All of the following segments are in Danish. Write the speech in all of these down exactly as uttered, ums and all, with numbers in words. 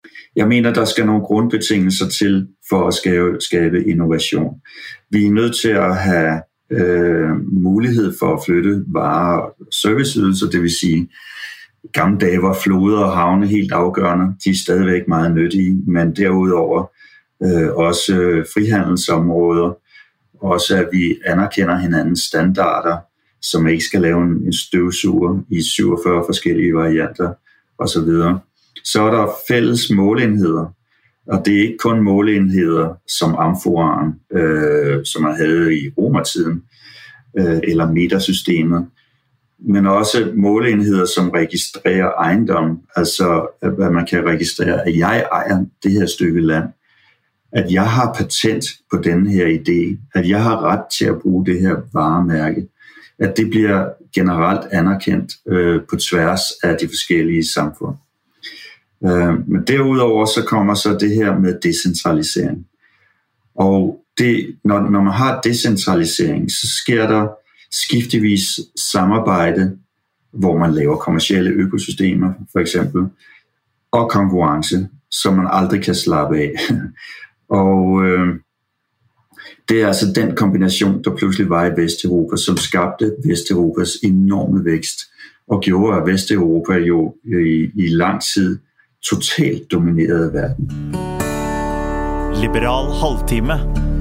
Jeg mener, der skal nogle grundbetingelser til for at skabe, skabe innovation. Vi er nødt til at have øh, mulighed for at flytte varer og serviceydelser, det vil sige, i gamle dage var floder og havne helt afgørende. De er stadigvæk meget nyttige, men derudover øh, også øh, frihandelsområder, også at vi anerkender hinandens standarder, som ikke skal lave en, en støvsuger i syvogfyrre forskellige varianter osv. Så er der fælles måleenheder, og det er ikke kun måleenheder som amforaen, øh, som man havde i romertiden, øh, eller metersystemet, men også måleenheder, som registrerer ejendom, altså at man kan registrere, at jeg ejer det her stykke land, at jeg har patent på denne her idé, at jeg har ret til at bruge det her varemærke, at det bliver generelt anerkendt øh, på tværs af de forskellige samfund. Øh, men derudover så kommer så det her med decentralisering. Og det, når, når man har decentralisering, så sker der skiftevis samarbejde, hvor man laver kommercielle økosystemer, for eksempel, og konkurrence, som man aldrig kan slappe af. Og øh, det er altså den kombination, der pludselig var i Vesteuropa, som skabte Vesteuropas enorme vækst, og gjorde, at Vesteuropa jo i, i lang tid totalt dominerede verden. Liberal halvtime.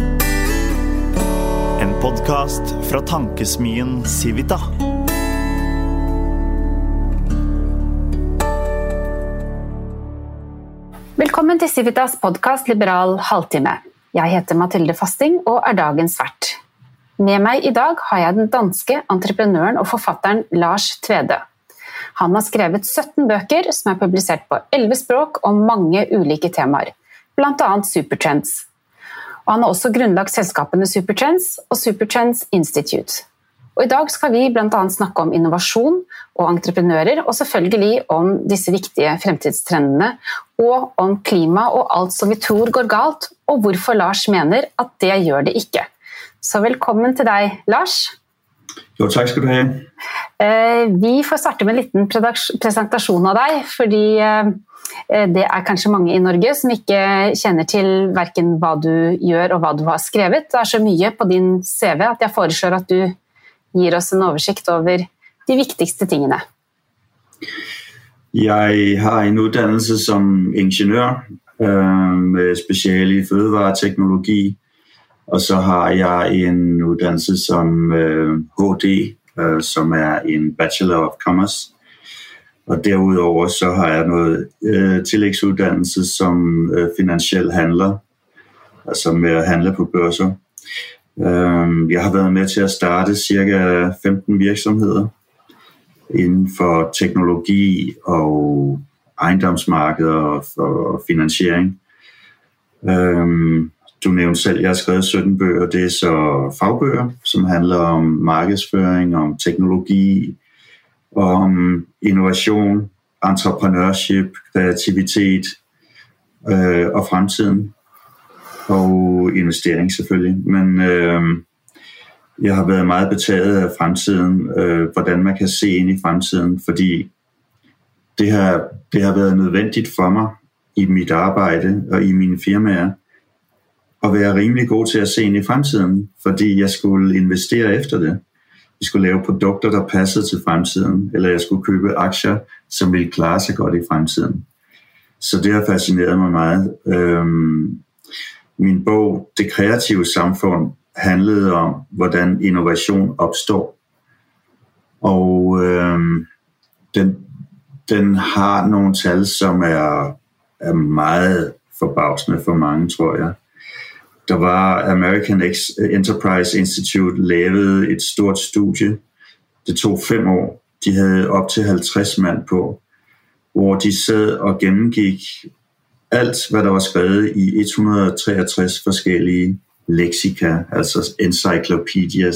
En podcast fra tankesmien Civita. Velkommen til Civitas podcast Liberal halvtime. Jeg heter Mathilde Fasting og er dagens vært. Med mig i dag har jeg den danske entreprenøren og forfatteren Lars Tvede. Han har skrevet sytten bøker som er publisert på elleve språk og mange ulike temaer, blandt andet Supertrends. Og han har også grundlagt selskapene Supertrends og Supertrends Institute. Og i dag skal vi blandt andet snakke om innovasjon og entreprenører, og selvfølgelig om disse viktige fremtidstrendene, og om klima og alt som vi tror går galt, og hvorfor Lars mener at det gjør det ikke. Så velkommen til dig, Lars. Jo, tak skal du have. Vi får starte med en liten presentation av dig, fordi det er kanskje mange i Norge som ikke kjenner til hverken hvad du gør og hvad du har skrevet. Det er så mye på din C V at jeg foreslår at du giver oss en oversigt over de vigtigste tingene. Jeg har en uddannelse som ingeniør øh, med speciale i fødevareteknologi, og så har jeg en uddannelse som øh, H D, øh, som er en Bachelor of Commerce. Og derudover så har jeg noget øh, tillægsuddannelse som øh, finansiel handler, altså med at handle på børser. Øh, jeg har været med til at starte cirka femten virksomheder inden for teknologi og ejendomsmarkeder og finansiering. Øh, du nævnte selv, at jeg har skrevet sytten bøger. Det er så fagbøger, som handler om markedsføring, om teknologi, om innovation, entrepreneurship, kreativitet øh, og fremtiden. Og investering selvfølgelig. Men øh, jeg har været meget betaget af fremtiden, øh, hvordan man kan se ind i fremtiden, fordi det har, det har været nødvendigt for mig i mit arbejde og i mine firmaer, at være rimelig god til at se ind i fremtiden, fordi jeg skulle investere efter det. Jeg skulle lave produkter, der passede til fremtiden, eller jeg skulle købe aktier, som ville klare sig godt i fremtiden. Så det har fascineret mig meget. Øhm, min bog, Det kreative samfund, handlede om, hvordan innovation opstår. Og øhm, den, den har nogle tal, som er, er meget forbavsende for mange, tror jeg. Der var American Enterprise Institute lavet et stort studie. Det tog fem år. De havde op til halvtreds mand på, hvor de sad og gennemgik alt, hvad der var skrevet i et hundrede og treogtres forskellige leksika, altså encyclopedias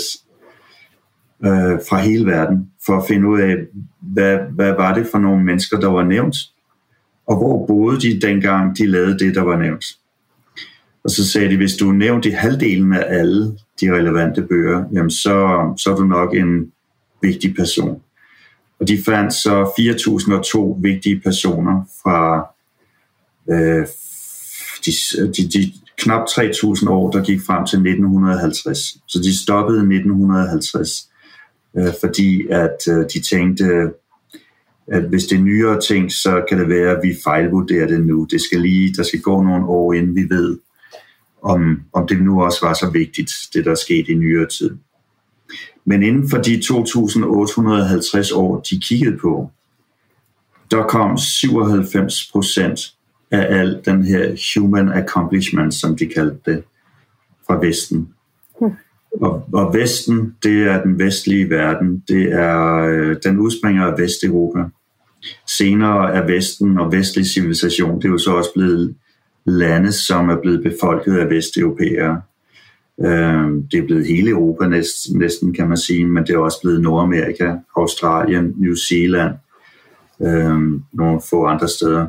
øh, fra hele verden, for at finde ud af, hvad, hvad var det for nogle mennesker, der var nævnt, og hvor boede de dengang, de lavede det, der var nævnt. Og så sagde de, hvis du er nævnt i halvdelen af alle de relevante bøger, jamen så, så er du nok en vigtig person. Og de fandt så fire tusind og to vigtige personer fra øh, de, de, de knap tre tusind år, der gik frem til nitten halvtreds. Så de stoppede i nitten halvtreds, øh, fordi at øh, de tænkte, at hvis det er nyere ting, så kan det være, at vi fejlvurderer det nu. Det skal lige, der skal gå nogle år, inden vi ved, om, om det nu også var så vigtigt, det der er sket i nyere tid. Men inden for de to tusind otte hundrede og halvtreds år, de kiggede på, der kom syvoghalvfems procent af al den her human accomplishment, som de kaldte det, fra Vesten. Mm. Og, og Vesten, det er den vestlige verden. Det er, øh, den udspringer af Vesteuropa. Senere er Vesten og vestlig civilisation, det er jo så også blevet lande, som er blevet befolket af vesteuropæere. Øh, det er blevet hele Europa næsten, næsten, kan man sige, men det er også blevet Nordamerika, Australien, New Zealand, øh, nogle få andre steder.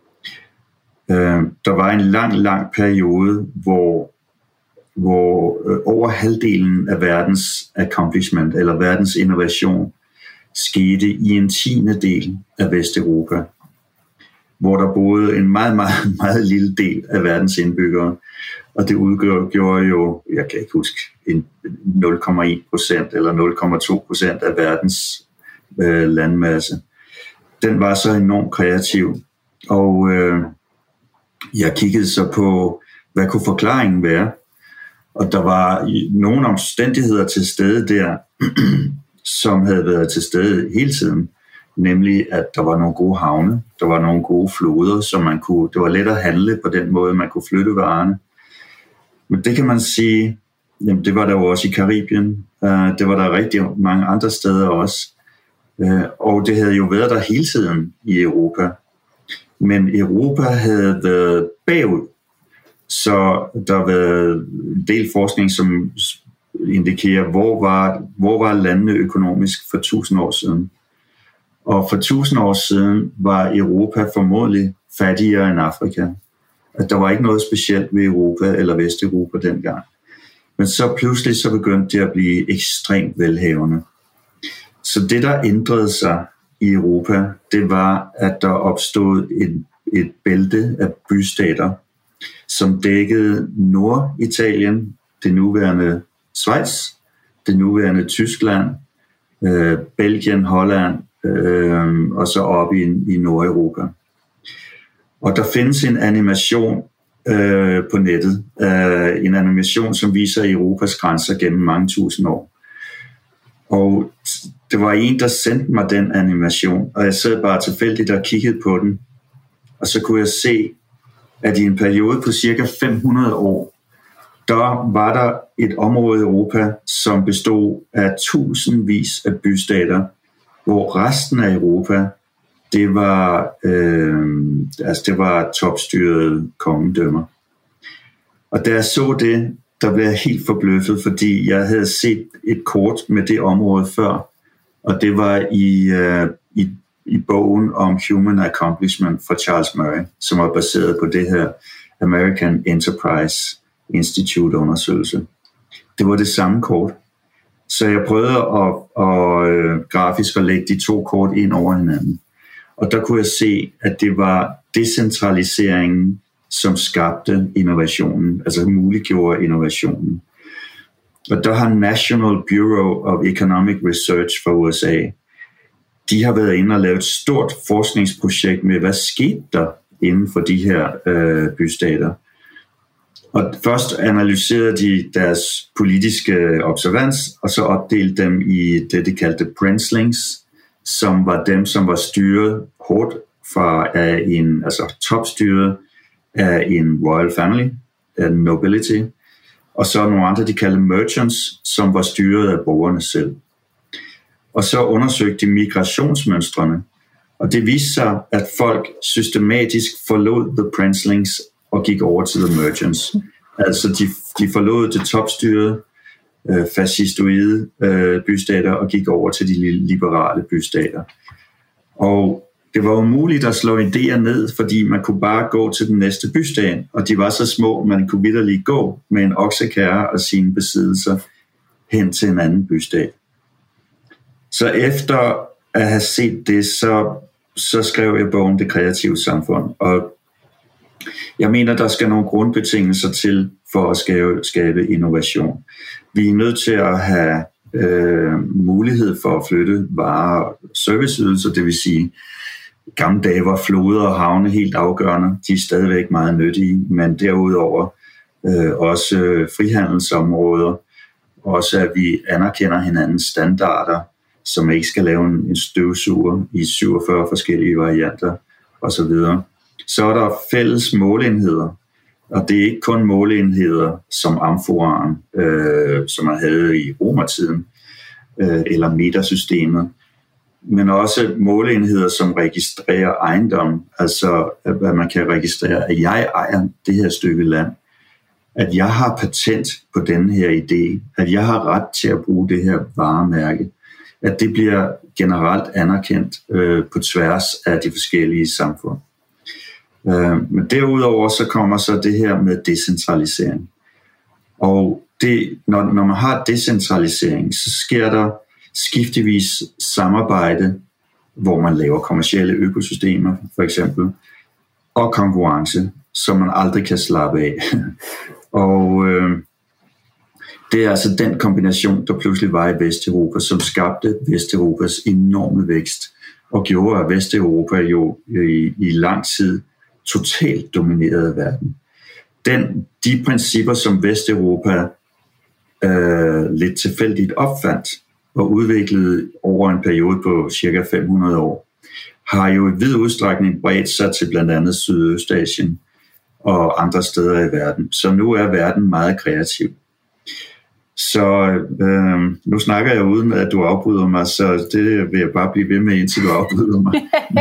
Øh, der var en lang, lang periode, hvor, hvor øh, over halvdelen af verdens accomplishment, eller verdens innovation, skete i en tiende del af Vesteuropa, hvor der boede en meget, meget, meget lille del af verdens indbyggere, og det udgjorde jo, jeg kan ikke huske, nul komma en procent eller nul komma to procent af verdens øh, landmasse. Den var så enormt kreativ, og øh, jeg kiggede så på, hvad kunne forklaringen være, og der var nogle omstændigheder til stede der, som havde været til stede hele tiden, nemlig at der var nogle gode havne, der var nogle gode floder, som man kunne, det var let at handle på den måde, man kunne flytte varerne. Men det kan man sige, jamen det var der jo også i Karibien, uh, det var der rigtig mange andre steder også, uh, og det havde jo været der hele tiden i Europa. Men Europa havde været bagud, så der har været en del forskning, som indikerer, hvor var, hvor var landene økonomisk for tusind år siden. Og for tusind år siden var Europa formodentlig fattigere end Afrika. At der var ikke noget specielt ved Europa eller Vesteuropa dengang. Men så pludselig så begyndte det at blive ekstremt velhavende. Så det, der ændrede sig i Europa, det var, at der opstod et, et bælte af bystater, som dækkede Norditalien, det nuværende Schweiz, det nuværende Tyskland, øh, Belgien, Holland, øh, og så op i, i Nordeuropa. Og der findes en animation øh, på nettet, øh, en animation, som viser Europas grænser gennem mange tusind år. Og det var en, der sendte mig den animation, og jeg sad bare tilfældigt og kiggede på den, og så kunne jeg se, at i en periode på cirka fem hundrede år, der var der et område i Europa, som bestod af tusindvis af bystater, hvor resten af Europa, det var, øh, altså det var topstyrede kongedømmer. Og da jeg så det, der blev jeg helt forbløffet, fordi jeg havde set et kort med det område før, og det var i, øh, i, i bogen om Human Accomplishment fra Charles Murray, som var baseret på det her American Enterprise Institute undersøgelse. Det var det samme kort. Så jeg prøvede at, at, at grafisk at lægge de to kort ind over hinanden. Og der kunne jeg se, at det var decentraliseringen, som skabte innovationen, altså muliggjorde innovationen. Og der har National Bureau of Economic Research fra U S A, de har været inde og lavet et stort forskningsprojekt med, hvad skete der inden for de her øh, bystater. Og først analyserede de deres politiske observans, og så opdelte dem i det, de kaldte princelings, som var dem, som var styret hårdt fra af en, altså topstyret af en royal family, af nobility, og så nogle andre, de kaldte merchants, som var styret af borgerne selv. Og så undersøgte de migrationsmønstrene, og det viste sig, at folk systematisk forlod the princelings og gik over til the merchants. Altså de, de forlod det topstyrede, øh, fascistoide øh, bystater og gik over til de liberale bystater. Og det var umuligt at slå idéer ned, fordi man kunne bare gå til den næste bystat, og de var så små, man kunne vitterligt gå med en oksekærre og sine besiddelser hen til en anden bystat. Så efter at have set det, så, så skrev jeg bogen Det kreative samfund, og Jeg mener, der skal nogle grundbetingelser til for at skabe, skabe innovation. Vi er nødt til at have øh, mulighed for at flytte varer og serviceydelser, det vil sige, gamle dage var floder og havne helt afgørende. De er stadigvæk meget nyttige, men derudover øh, også øh, frihandelsområder, også at vi anerkender hinandens standarder, som ikke skal lave en, en støvsuger i syvogfyrre forskellige varianter osv. Så er der fælles måleenheder, og det er ikke kun måleenheder som amforaen, øh, som man havde i romertiden, øh, eller metersystemet, men også måleenheder, som registrerer ejendom, altså at man kan registrere, at jeg ejer det her stykke land, at jeg har patent på denne her idé, at jeg har ret til at bruge det her varemærke, at det bliver generelt anerkendt øh, på tværs af de forskellige samfund. Øh, men derudover så kommer så det her med decentralisering. Og det, når, når man har decentralisering, så sker der skiftevis samarbejde, hvor man laver kommercielle økosystemer, for eksempel, og konkurrence, som man aldrig kan slappe af. Og øh, det er altså den kombination, der pludselig var i Vesteuropa, som skabte Vesteuropas enorme vækst, og gjorde, at Vesteuropa jo i, i lang tid totalt dominerede verden. Den, de principper, som Vesteuropa øh, lidt tilfældigt opfandt og udviklede over en periode på cirka fem hundrede år, har jo i vid udstrækning bredt sig til blandt andet Sydøstasien og andre steder i verden. Så nu er verden meget kreativ. Så øh, nu snakker jeg uden, at du afbryder mig, så det vil jeg bare blive ved med, indtil du afbryder mig.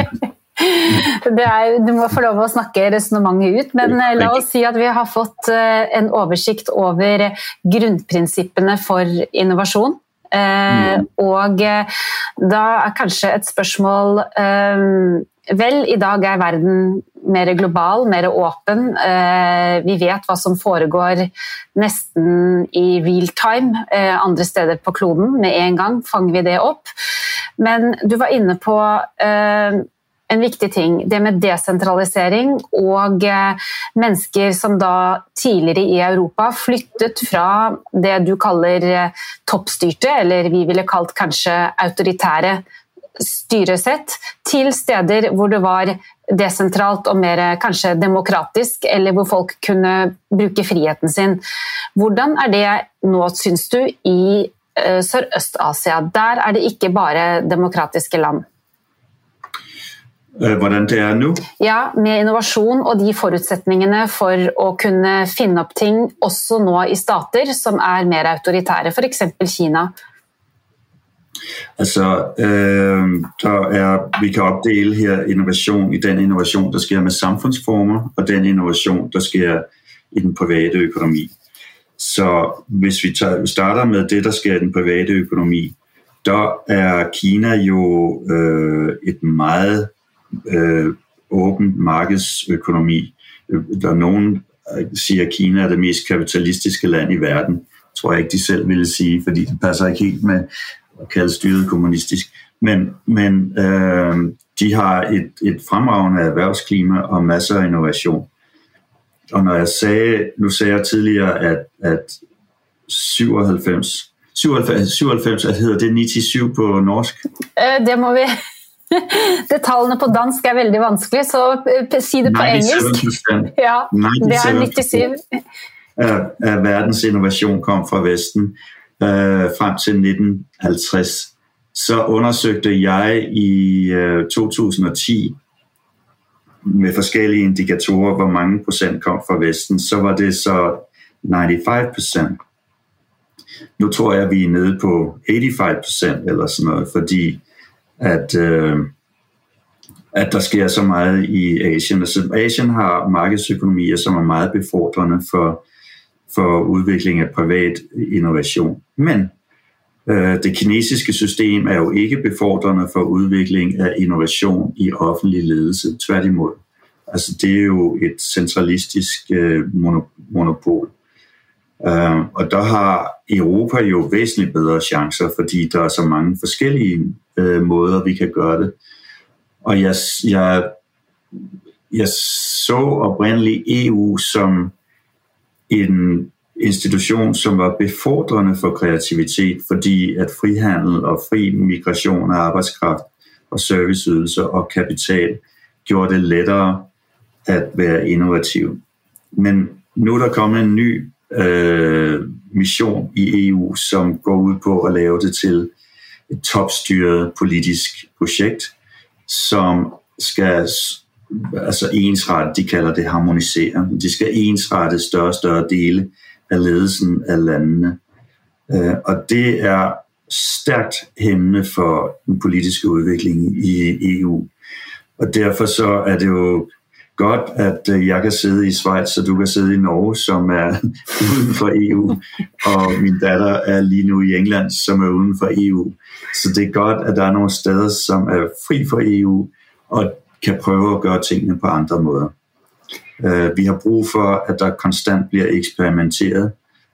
Det er, du må få lov at snakke resonemanget ut, men la oss si at vi har fått en oversigt over grundprinsippene for innovasjon. Eh, og da er kanskje et spørsmål eh, vel, i dag er verden mer global, mer åpen. Eh, vi vet hva som foregår nesten i real time eh, andre steder på kloden. Med en gang fanger vi det opp. Men du var inne på eh, en viktig ting, det med desentralisering og eh, mennesker som da tidligere i Europa flyttet fra det du kaller eh, toppstyrte, eller vi ville kalt kanskje autoritære styresett, til steder hvor det var desentralt og mer kanskje demokratisk, eller hvor folk kunne bruke friheten sin. Hvordan er det nå, synes du, i eh, Sørøst-Asia? Der er det ikke bare demokratiske land. Hvordan det er nu? Ja, med innovasjon og de forutsetningene for å kunne finne opp ting også nå i stater som er mer autoritære, for eksempel Kina. Altså, øh, der er, vi kan opdele her innovation i den innovation, der sker med samfundsformer, og den innovation, der sker i den private økonomi. Så hvis vi tager, starter med det, der sker i den private økonomi, der er Kina jo øh, et meget Øh, åben markedsøkonomi. Der er nogen, der siger, at Kina er det mest kapitalistiske land i verden. Det tror jeg ikke, de selv ville sige, fordi det passer ikke helt med at kalde styret kommunistisk. Men, men øh, de har et, et fremragende erhvervsklima og masser af innovation. Og når jeg sagde, nu sagde jeg tidligere, at, at syvoghalvfems, syvoghalvfems, syvoghalvfems, at hedder det nioghalvfems på norsk? Øh, det må vi... Det tallene på dansk er veldig vanskelig, så si det på engelsk. Ja, det er nioghalvfems. Af, af verdens innovation kom fra Vesten øh, frem til nitten halvtreds. Så undersøgte jeg i øh, to tusind og ti med forskellige indikatorer, hvor mange procent kom fra Vesten. Så var det så nioghalvfems procent. Nu tror jeg, vi er nede på otteoghalvfems procent eller sådan noget, fordi At, øh, at der sker så meget i Asien. Altså, Asien har markedsøkonomier, som er meget befordrende for, for udvikling af privat innovation. Men øh, det kinesiske system er jo ikke befordrende for udvikling af innovation i offentlig ledelse. Tværtimod. Altså, det er jo et centralistisk øh, monopol. Uh, og der har Europa jo væsentligt bedre chancer, fordi der er så mange forskellige uh, måder, vi kan gøre det. Og jeg, jeg, jeg så oprindeligt E U som en institution, som var befordrende for kreativitet, fordi at frihandel og fri migration af arbejdskraft og serviceydelser og kapital gjorde det lettere at være innovativ. Men nu er der kommet en ny øh, mission i E U, som går ud på at lave det til et topstyret politisk projekt, som skal altså ensrette, de kalder det harmonisere, de skal ensrette større og større dele af ledelsen af landene. Øh, og det er stærkt hæmmende for den politiske udvikling i E U. Og derfor så er det jo godt, at jeg kan sidde i Schweiz, og du kan sidde i Norge, som er uden for E U, og min datter er lige nu i England, som er uden for E U. Så det er godt, at der er nogle steder, som er fri for E U, og kan prøve at gøre tingene på andre måder. Vi har brug for, at der konstant bliver eksperimenteret,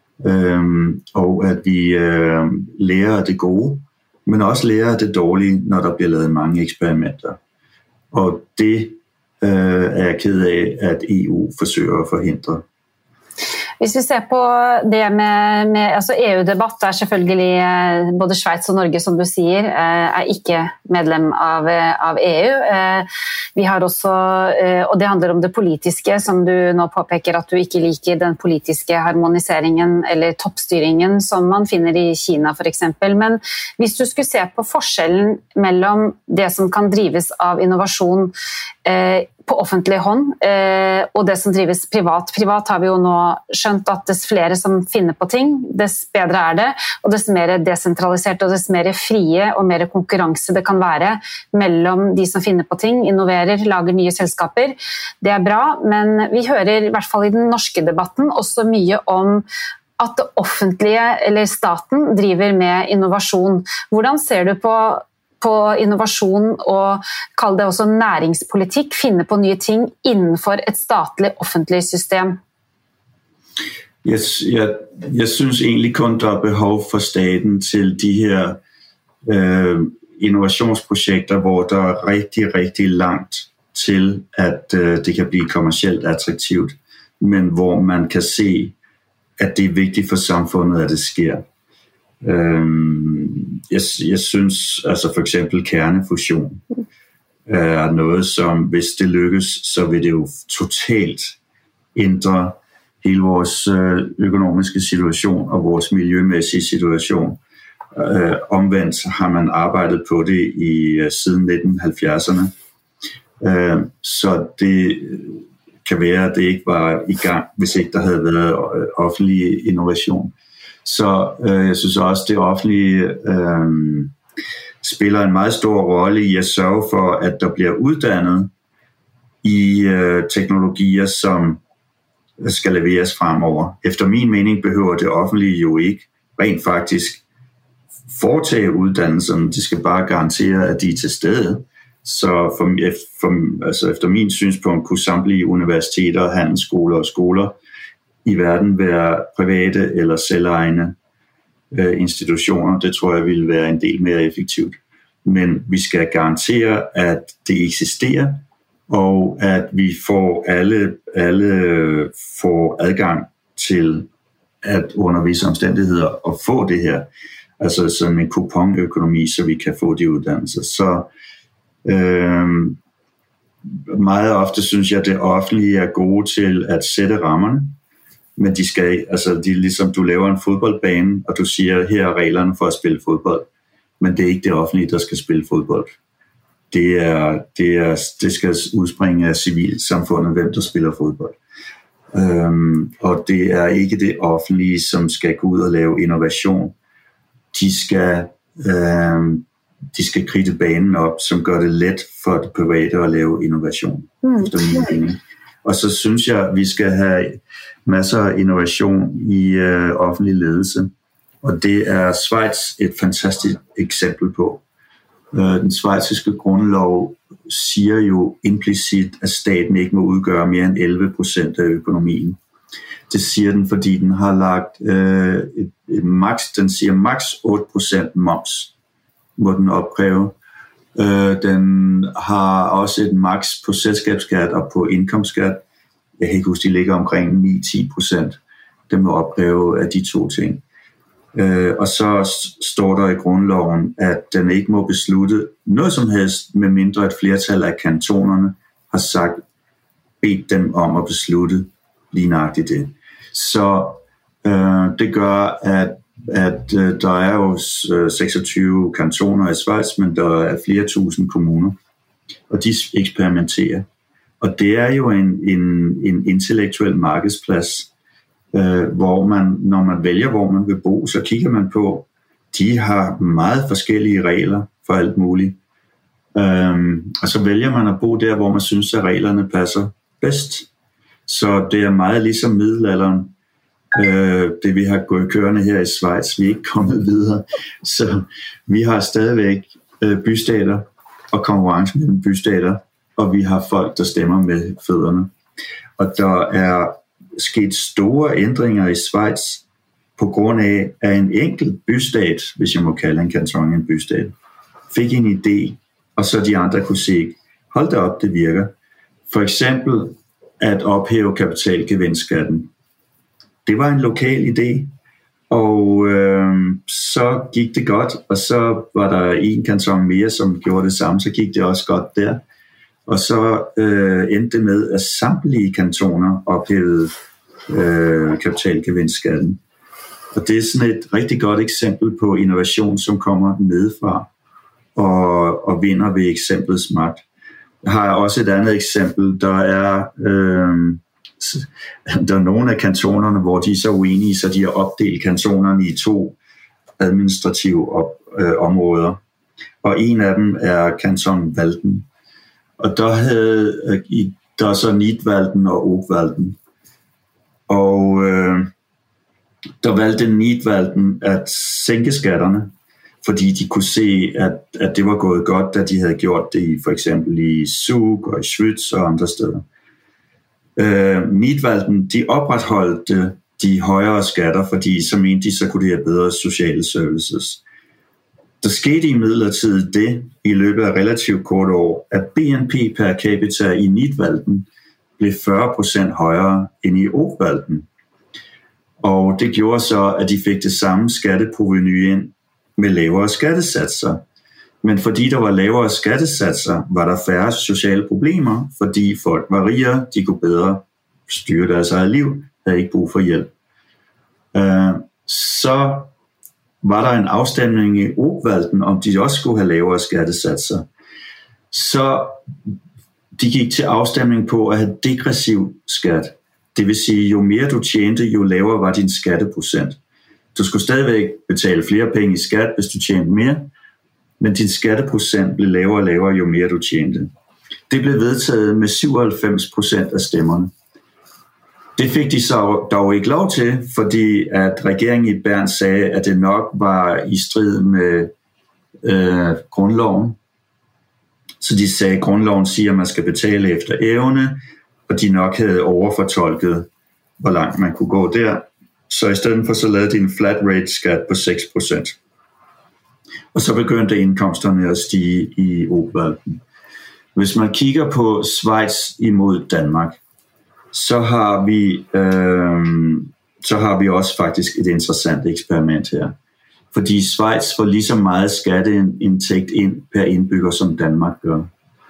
og at vi lærer af det gode, men også lærer af det dårlige, når der bliver lavet mange eksperimenter. Og det øh, er jeg ked af, at E U forsøger at forhindre. Hvis vi ser på det med, med altså E U-debatt, er selvfølgelig både Schweiz og Norge, som du sier, er ikke medlem av, av E U. Vi har også, og det handler om det politiske, som du nå påpeker at du ikke liker, den politiske harmoniseringen eller toppstyringen som man finner i Kina for eksempel. Men hvis du skulle se på forskjellen mellom det som kan drives av innovasjon eh, på offentlig hånd, eh, og det som drives privat. Privat har vi jo nå skjønt at dess flere som finner på ting, dess bedre er det, og dess mer desentralisert og dess mer frie og mer konkurranse det kan være mellom de som finner på ting, innoverer, lager nye selskaper. Det er bra, men vi hører i hvert fall i den norske debatten også mye om at det offentlige eller staten driver med innovasjon. Hvordan ser du på på innovasjon og kall det også næringspolitikk, finne på nye ting innenfor et statlig offentlig system? Jeg, jeg, jeg synes egentlig kun der er behov for staten til de her øh, innovationsprojekter, hvor der er rigtig, rigtig langt til, at øh, det kan blive kommercielt attraktivt, men hvor man kan se, at det er vigtigt for samfundet, at det sker. Jeg, jeg synes altså for eksempel kernefusion er noget som hvis det lykkes, så vil det jo totalt ændre hele vores økonomiske situation og vores miljømæssige situation. Omvendt har man arbejdet på det i siden nitten halvfjerdserne, så det kan være at det ikke var i gang, hvis ikke der havde været offentlig innovation. Så øh, jeg synes også, at det offentlige øh, spiller en meget stor rolle i at sørge for, at der bliver uddannet i øh, teknologier, som skal leveres fremover. Efter min mening behøver det offentlige jo ikke rent faktisk foretage uddannelserne. De skal bare garantere, at de er til stede. Så for, for, altså efter min synspunkt kunne samtlige universiteter, handelsskoler og skoler i verden være private eller selvejende øh, institutioner. Det tror jeg ville være en del mere effektivt. Men vi skal garantere, at det eksisterer, og at vi får alle, alle får adgang til at under visse omstændigheder at få det her. Altså sådan en kuponøkonomi, så vi kan få de uddannelser. Så øh, meget ofte synes jeg, at det offentlige er gode til at sætte rammerne. Men de skal, altså de, ligesom du laver en fodboldbane, og du siger, her er reglerne for at spille fodbold. Men det er ikke det offentlige, der skal spille fodbold. Det, er, det, er, det skal udspringe af civilsamfundet, hvem der spiller fodbold. Øhm, og det er ikke det offentlige, som skal gå ud og lave innovation. De skal, øhm, de skal kridte banen op, som gør det let for det private at lave innovation. Mm. Og så synes jeg, at vi skal have masser af innovation i øh, offentlig ledelse. Og det er Schweiz et fantastisk eksempel på. Øh, den schweiziske grundlov siger jo implicit, at staten ikke må udgøre mere end elleve procent af økonomien. Det siger den, fordi den har lagt øh, et, et max, den siger max otte procent moms, må den opkræve. Øh, den har også et maks på selskabsskat og på indkomstskat. Jeg kan ikke huske, de ligger omkring ni til ti procent. Det må opkræve af de to ting. Øh, og så står der i grundloven, at den ikke må beslutte noget som helst, medmindre et flertal af kantonerne har sagt, bedt dem om at beslutte lige nøjagtigt det. Så øh, det gør, at, at øh, der er jo seksogtyve kantoner i Schweiz, men der er flere tusind kommuner, og de eksperimenterer. Og det er jo en, en, en intellektuel markedsplads, øh, hvor man, når man vælger, hvor man vil bo, så kigger man på, de har meget forskellige regler for alt muligt. Øhm, og så vælger man at bo der, hvor man synes, at reglerne passer bedst. Så det er meget ligesom middelalderen, øh, det vi har gået kørende her i Schweiz. Vi er ikke kommet videre. Så vi har stadigvæk øh, bystater og konkurrence mellem bystater, og vi har folk, der stemmer med fødderne. Og der er sket store ændringer i Schweiz på grund af, at en enkelt bystat, hvis jeg må kalde en kanton en bystat, fik en idé, og så de andre kunne se, hold da op, det virker. For eksempel at ophæve kapitalgevinstskatten. Det var en lokal idé, og øh, så gik det godt, og så var der en kanton mere, som gjorde det samme, så gik det også godt der. Og så øh, endte det med, at samtlige kantoner ophævede øh, kapitalgevinstskatten. Og det er sådan et rigtig godt eksempel på innovation, som kommer nedefra og, og vinder ved eksemplets magt. Jeg har også et andet eksempel. Der er, øh, der er nogle af kantonerne, hvor de er så uenige, så de har opdelt kantonerne i to administrative op, øh, områder. Og en af dem er kanton Valden. Og der, havde, øh, der er så Nidwalden og Obwalden. Og øh, der valgte Nidwalden at sænke skatterne, fordi de kunne se, at, at det var gået godt, da de havde gjort det i, for eksempel i Zug og i Schwyz og andre steder. Øh, Nidwalden, de opretholdte de højere skatter, fordi så mente de, så kunne de have bedre sociale services. Der skete imidlertid det i løbet af relativt kort år, at B N P per capita i Nidwalden blev fyrre procent højere end i Obwalden. Og det gjorde så, at de fik det samme skatteprovenu ind med lavere skattesatser. Men fordi der var lavere skattesatser, var der færre sociale problemer, fordi folk var rigere, de kunne bedre styre deres eget liv, havde ikke brug for hjælp. Så var der en afstemning i Obwalden, om de også skulle have lavere skattesatser. Så de gik til afstemning på at have degressiv skat. Det vil sige, jo mere du tjente, jo lavere var din skatteprocent. Du skulle stadigvæk betale flere penge i skat, hvis du tjente mere, men din skatteprocent blev lavere og lavere, jo mere du tjente. Det blev vedtaget med syvoghalvfems procent af stemmerne. Det fik de så dog ikke lov til, fordi at regeringen i Bern sagde, at det nok var i strid med øh, grundloven. Så de sagde, at grundloven siger, at man skal betale efter evne, og de nok havde overfortolket, hvor langt man kunne gå der. Så i stedet for, så lavede de en flat rate skat på seks procent. Og så begyndte indkomsterne at stige i Obwalden. Hvis man kigger på Schweiz imod Danmark, så har vi, øh, så har vi også faktisk et interessant eksperiment her. Fordi Schweiz får lige så meget skatteindtægt ind per indbygger, som Danmark gør.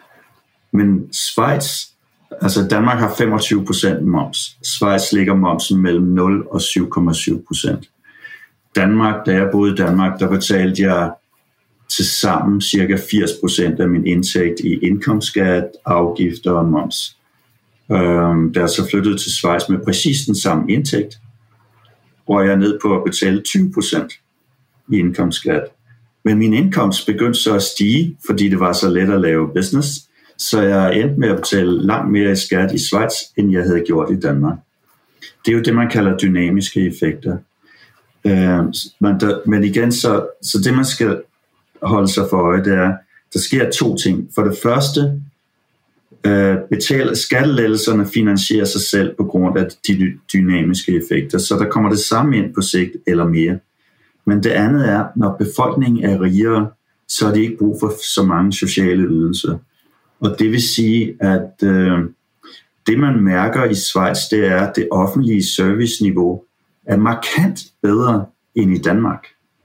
Men Schweiz, altså Danmark har femogtyve procent moms. Schweiz ligger momsen mellem nul og syv komma syv procent. Danmark, da jeg boede i Danmark, der betalte jeg til sammen cirka firs procent af min indtægt i indkomstskat, afgifter og moms. Øhm, da jeg så flyttede til Schweiz med præcis den samme indtægt, hvor jeg er ned på at betale tyve procent i indkomstskat. Men min indkomst begyndte så at stige, fordi det var så let at lave business, så jeg endte med at betale langt mere i skat i Schweiz, end jeg havde gjort i Danmark. Det er jo det, man kalder dynamiske effekter. Øh, men, der, men igen, så, så det man skal holde sig for øje, det er, der sker to ting. For det første, øh, betaler skattelettelserne finansierer sig selv på grund af de dynamiske effekter, så der kommer det samme ind på sigt eller mere. Men det andet er, når befolkningen er rigere, så har de ikke brug for så mange sociale ydelser. Og det vil sige, at øh, det man mærker i Schweiz, det er, at det offentlige serviceniveau er markant bedre end i Danmark.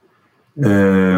Øh,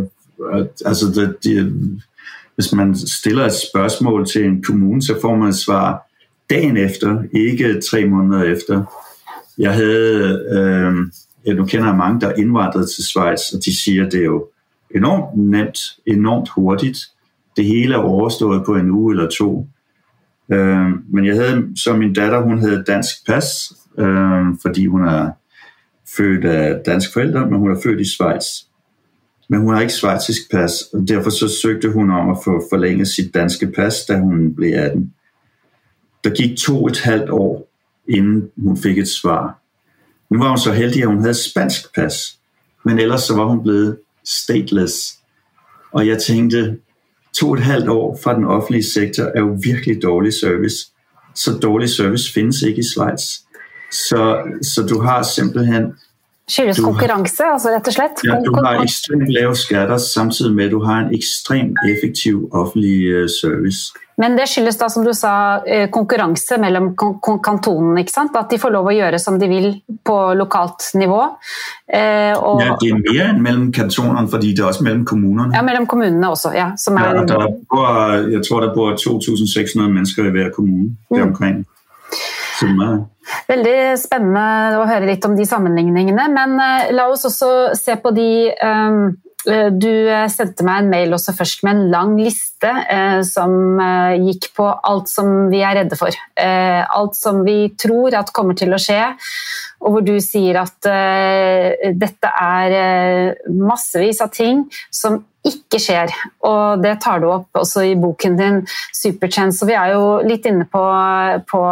altså, det, det, hvis man stiller et spørgsmål til en kommune, så får man et svar dagen efter, ikke tre måneder efter. Jeg havde, øh, jeg nu kender jeg mange, der er indvandret til Schweiz, og de siger, at det er jo enormt nemt, enormt hurtigt. Det hele er overstået på en uge eller to. Øh, men jeg havde, så min datter, hun havde dansk pas, øh, fordi hun er født af dansk forældre, men hun er født i Schweiz. Men hun har ikke schweizisk pas, og derfor så søgte hun om at få forlænget sit danske pas, da hun blev atten. Der gik to og et halvt år, inden hun fik et svar. Nu var hun så heldig, at hun havde spansk pas, men ellers så var hun blevet stateless. Og jeg tænkte, to og et halvt år fra den offentlige sektor er jo virkelig dårlig service. Så dårlig service findes ikke i Schweiz. Så, så du har simpelthen... Skyldes konkurrence, altså rett og slett? Ja, du har ekstremt lave skatter, samtidig med, at du har en ekstremt effektiv offentlig uh, service. Men det skyldes da, som du sa, konkurrence mellom kantonen, ikke sant? At de får lov at gøre, som de vil på lokalt niveau. Eh, og... Ja, det er mere end mellem kantonerne, fordi det er også mellem kommunerne. Ja, mellem kommunerne også, ja. Som er... ja der bor, jeg tror, der bor to tusind seks hundrede mennesker i hver kommune, mm. deromkring. Så meget. Veldig spennende å høre litt om de sammenligningene, men uh, la oss også se på de um, uh, du sendte meg en mail også først med en lang liste uh, som uh, gikk på alt som vi er redde for, uh, alt som vi tror at kommer til å skje, og hvor du sier at uh, dette er uh, massevis av ting som ikke skjer, og det tar du opp også i boken din Superchance, så vi er jo litt inne på, på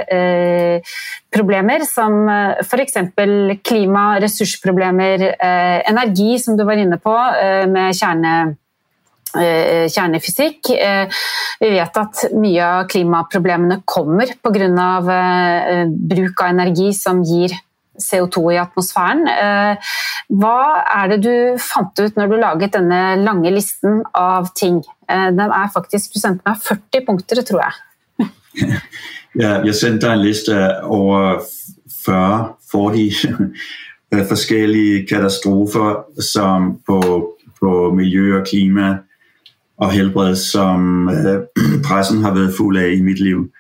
eh, problemer som for eksempel klima, ressursproblemer, eh, energi som du var inne på eh, med kjerne, eh, kjernefysikk. Eh, vi vet at mye av klimaproblemene kommer på grunn av eh, bruk av energi som gir C O to i atmosfæren. Hva er det du fant ut når du laget denne lange listen av ting? Den er faktisk, du sendte meg førti punkter, tror jeg. Ja, jeg sendte dig en liste over fyrre, fyrre forskellige katastrofer som på, på miljø og klima og helbred, som pressen har været fuld af i mit liv.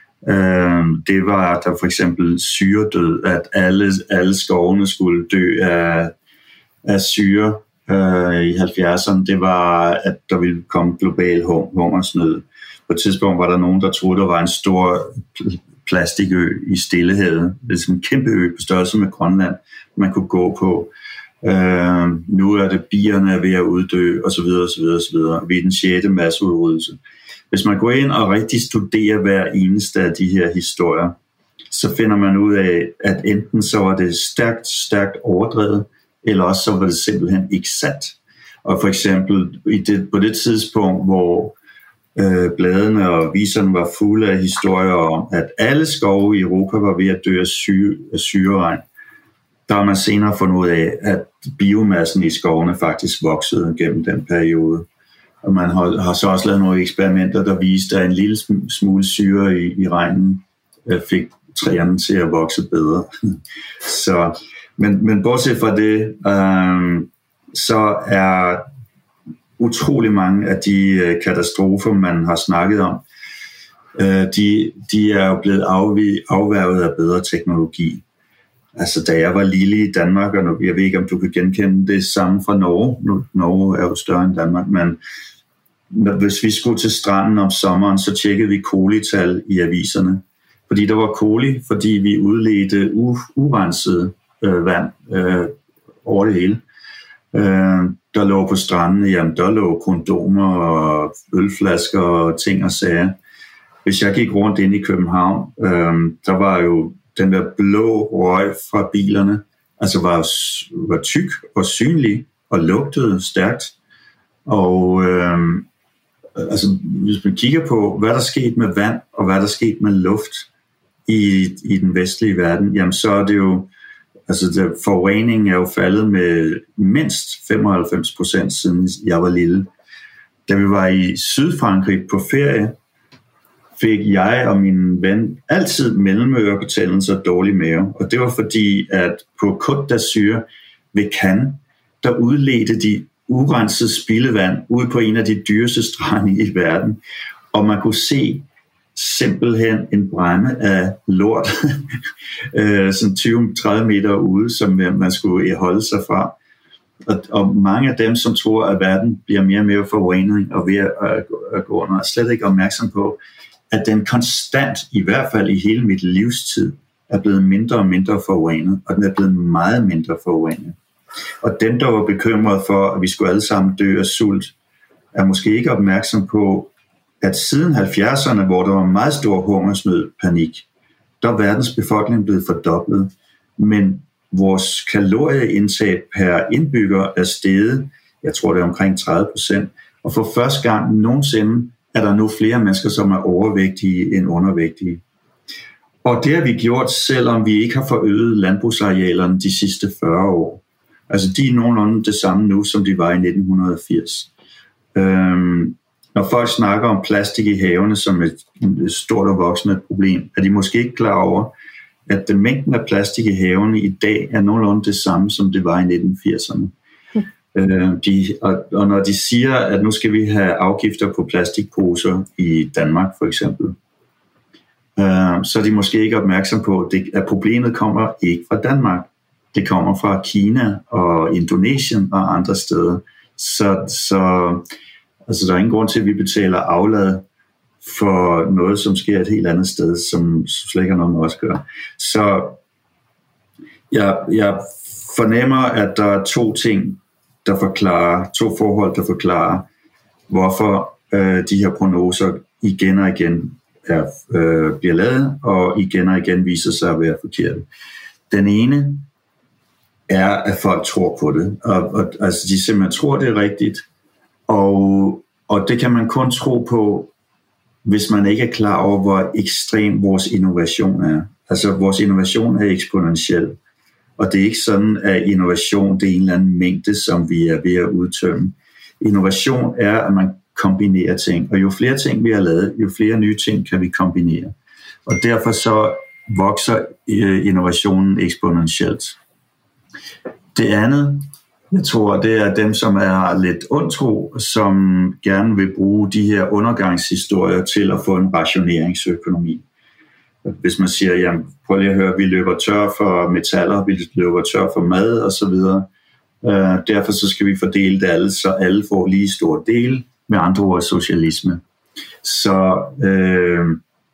Det var der for eksempel syredød, at alle, alle skovene skulle dø af, af syre øh, i halvfjerdserne. Det var, at der ville komme global hungersnød. På et tidspunkt var der nogen, der troede, der var en stor plastikø i Stillehavet. Det er sådan en kæmpe ø på størrelse med Grønland, man kunne gå på. Øh, nu er det bierne ved at uddø, og så videre, og så videre, og så videre. Vi er den sjette masseudryddelse. Hvis man går ind og rigtig studerer hver eneste af de her historier, så finder man ud af, at enten så var det stærkt, stærkt overdrevet, eller også så var det simpelthen ikke sandt. Og for eksempel i det, på det tidspunkt, hvor øh, bladene og viserne var fulde af historier om, at alle skove i Europa var ved at dø af, syre, af syreregn, der har man senere fundet ud af, at biomassen i skovene faktisk voksede gennem den periode. Og man har, har så også lavet nogle eksperimenter, der viste, at en lille smule syre i, i regnen øh, fik træerne til at vokse bedre. så, men, men bortset fra det, øh, så er utrolig mange af de øh, katastrofer, man har snakket om, øh, de, de er jo blevet afværget af bedre teknologi. Altså, da jeg var lille i Danmark, og jeg ved ikke, om du kan genkende det samme fra Norge. Nu, Norge er jo større end Danmark, men hvis vi skulle til stranden om sommeren, så tjekkede vi kolital i aviserne. Fordi der var koli, fordi vi udledte u- urenset øh, vand øh, over det hele. Øh, der lå på stranden, jamen der lå kondomer og ølflasker og ting og sager. Hvis jeg gik rundt ind i København, øh, der var jo den der blå røg fra bilerne, altså var, var tyk og synlig og lugtede stærkt. Og øh, altså, hvis man kigger på, hvad der skete med vand og hvad der skete med luft i, i den vestlige verden, jamen så er det jo Altså, der, forureningen er jo faldet med mindst femoghalvfems procent siden jeg var lille. Da vi var i Sydfrankrig på ferie, fik jeg og min ven altid mellemørebetændelse og dårlig mave. Og det var fordi, at på Côte d'Azur ved Cannes, der udledte de urenset spildevand ud på en af de dyreste strande i verden. Og man kunne se simpelthen en bræmme af lort, sådan tyve til tredive meter ude, som man skulle holde sig fra. Og, og mange af dem, som tror, at verden bliver mere og mere forurenet og ved at, at, at gå under, er slet ikke opmærksom på, at den konstant, i hvert fald i hele mit livstid, er blevet mindre og mindre forurenet, og den er blevet meget mindre forurenet. Og dem, der var bekymrede for, at vi skulle alle sammen dø af sult, er måske ikke opmærksom på, at siden halvfjerdserne, hvor der var meget stor hungersnød, panik, der er verdens befolkning blevet fordoblet, men vores kalorieindtag per indbygger er steget, jeg tror det er omkring tredive procent, og for første gang nogensinde er der nu flere mennesker, som er overvægtige end undervægtige. Og det har vi gjort, selvom vi ikke har forøget landbrugsarealerne de sidste fyrre år. Altså de er nogenlunde det samme nu, som de var i nitten firs. Øhm, når folk snakker om plastik i havene som et, et stort og voksende problem, er de måske ikke klar over, at den mængden af plastik i havene i dag er nogenlunde det samme, som det var i nitten firserne. Mm. Øh, de, og, og når de siger, at nu skal vi have afgifter på plastikposer i Danmark for eksempel, øh, så er de måske ikke opmærksom på, at, det, at problemet kommer ikke fra Danmark. Det kommer fra Kina og Indonesien og andre steder. Så, så altså, der er ingen grund til, at vi betaler aflad for noget, som sker et helt andet sted, som slet ikke har noget med os at gøre. Så jeg, jeg fornemmer, at der er to ting, der forklarer, to forhold, der forklarer, hvorfor øh, de her prognoser igen og igen er, øh, bliver lavet, og igen og igen viser sig at være forkerte. Den ene er, at folk tror på det. Og, og, altså, de simpelthen tror, det er rigtigt, og, og det kan man kun tro på, hvis man ikke er klar over, hvor ekstrem vores innovation er. Altså, vores innovation er eksponentiel. Og det er ikke sådan, at innovation det er en eller anden mængde, som vi er ved at udtømme. Innovation er, at man kombinerer ting. Og jo flere ting vi har lavet, jo flere nye ting kan vi kombinere. Og derfor så vokser innovationen eksponentielt. Det andet, jeg tror, det er dem, som er lidt ondtro, som gerne vil bruge de her undergangshistorier til at få en rationeringsøkonomi. Hvis man siger, jamen, prøv lige at høre, vi løber tør for metaller, vi løber tør for mad osv. Uh, derfor så skal vi fordele det alle, så alle får lige stor del, med andre ord socialisme. Så øh,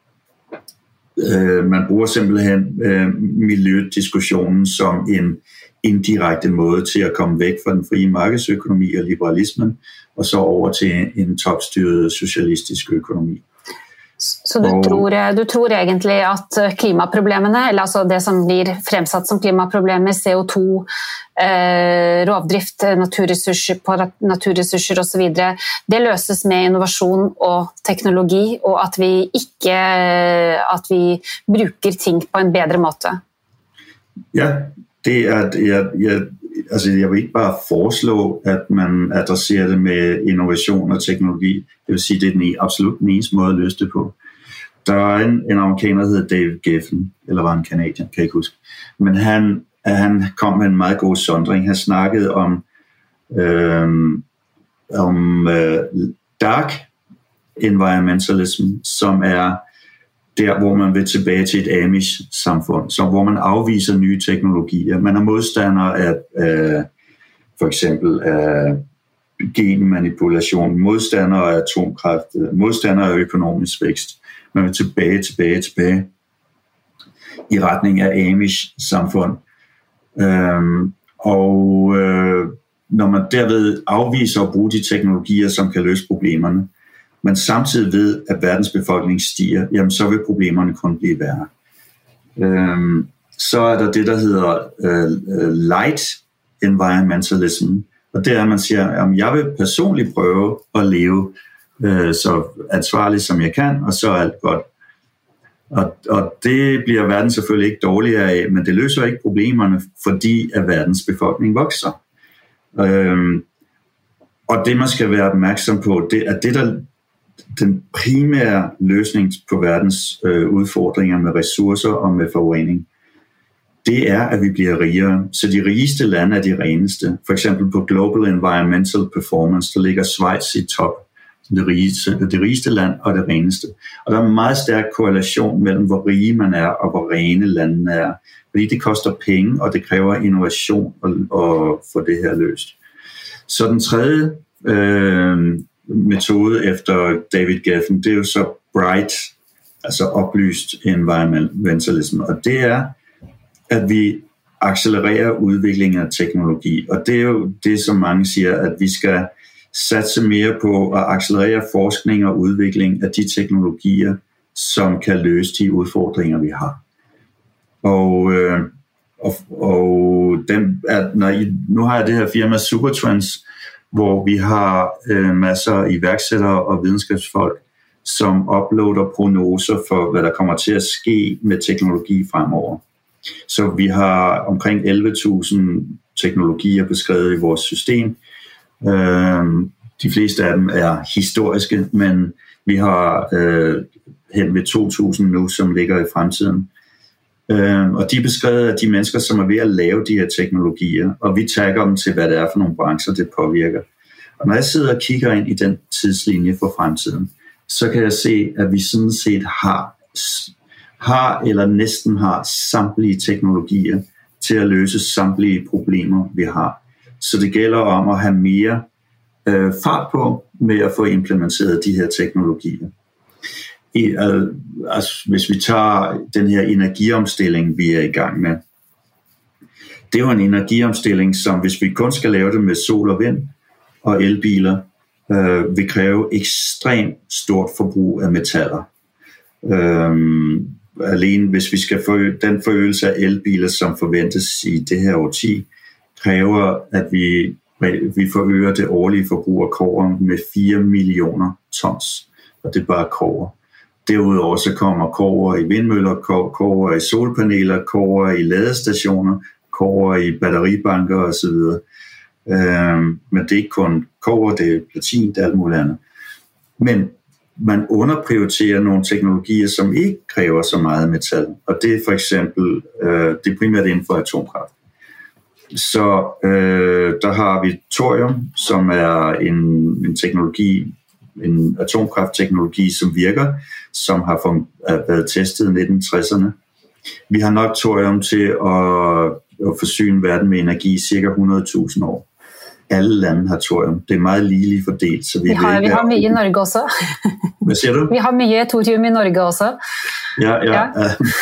øh, man bruger simpelthen øh, miljødiskussionen som en indirekte måde til at komme væk fra den frie markedsøkonomi og liberalismen, og så over til en topstyret socialistisk økonomi. Så du, og, tror, du tror egentlig, at klimaproblemene, eller altså det som blir fremsat som klimaproblemer, C O to, eh, rovdrift, naturressurser, på naturressurser osv., det løses med innovasjon og teknologi, og at vi ikke, at vi bruger ting på en bedre måte? Ja, det er, jeg, jeg, altså jeg vil ikke bare foreslå, at man adresserer det med innovation og teknologi. Det vil sige, det er den absolut den eneste måde at løse det på. Der er en, en amerikaner, der hedder David Geffen, eller var en kanadier, kan jeg ikke huske. Men han, han kom med en meget god sondring. Han snakkede om, øh, om øh, dark environmentalism, som er der, hvor man vil tilbage til et Amish-samfund, så hvor man afviser nye teknologier. Man er modstander af, af for eksempel af genmanipulation, modstander af atomkraft, modstander af økonomisk vækst. Man vil tilbage, tilbage, tilbage i retning af Amish-samfund. Øhm, og øh, når man derved afviser at bruge de teknologier, som kan løse problemerne, men samtidig ved, at verdens befolkning stiger, jamen så vil problemerne kun blive værre. Øhm, så er der det, der hedder øh, light environmentalism, og det er, at man siger, at jeg vil personligt prøve at leve øh, så ansvarligt som jeg kan, og så er alt godt. Og, og det bliver verden selvfølgelig ikke dårligere af, men det løser ikke problemerne, fordi at verdens befolkning vokser. Øhm, og det man skal være opmærksom på, det er det der den primære løsning på verdens øh, udfordringer med ressourcer og med forurening. Det er, at vi bliver rigere. Så de rigeste lande er de reneste. For eksempel på Global Environmental Performance, der ligger Schweiz i top. Det rigeste, det rigeste land og det reneste. Og der er en meget stærk korrelation mellem, hvor rige man er og hvor rene landene er. Fordi det koster penge, og det kræver innovation at, at få det her løst. Så den tredje øh, metode efter David Geffen, det er jo så bright, altså oplyst environmentalism. Og det er, at vi accelererer udviklingen af teknologi. Og det er jo det, som mange siger, at vi skal satse mere på at accelerere forskning og udvikling af de teknologier, som kan løse de udfordringer, vi har. Og, øh, og, og dem er, når I, nu har jeg det her firma Supertrends, hvor vi har øh, masser af iværksættere og videnskabsfolk, som uploader prognoser for, hvad der kommer til at ske med teknologi fremover. Så vi har omkring elleve tusind teknologier beskrevet i vores system. Øh, de fleste af dem er historiske, men vi har øh, hen ved to tusind nu, som ligger i fremtiden. Øh, og de er beskrevet af de mennesker, som er ved at lave de her teknologier, og vi tagger dem til, hvad det er for nogle brancher, det påvirker. Og når jeg sidder og kigger ind i den tidslinje for fremtiden, så kan jeg se, at vi sådan set har, har eller næsten har samtlige teknologier til at løse samtlige problemer, vi har. Så det gælder om at have mere øh, fart på med at få implementeret de her teknologier. I, øh, altså, hvis vi tager den her energiomstilling, vi er i gang med, det er jo en energiomstilling, som hvis vi kun skal lave det med sol og vind og elbiler, øh, vil kræve ekstremt stort forbrug af metaller. Øh, alene hvis vi skal få den forøgelse af elbiler, som forventes i det her årti, kræver, at vi, vi forøger det årlige forbrug af kobber med fire millioner tons. Og det er bare kobber. Derudover så kommer kobber i vindmøller, kobber i solpaneler, kobber i ladestationer, kobber i batteribanker osv. Øhm, men det er ikke kun kobber, det er platin, det er alt muligt andet. Men man underprioriterer nogle teknologier, som ikke kræver så meget metal. Og det er for eksempel, øh, det er primært inden for atomkraft. Så øh, der har vi thorium, som er en, en teknologi, en atomkraftteknologi, som virker, som har for, været testet i nitten tresserne. Vi har nok thorium til at, at forsyne verden med energi i cirka hundrede tusind år. Alle lande har thorium. Det er meget ligeligt fordelt. Så vi, vi har, vi har mye i Norge også. Hvad siger du? Vi har mye thorium i Norge også. Ja, ja. ja.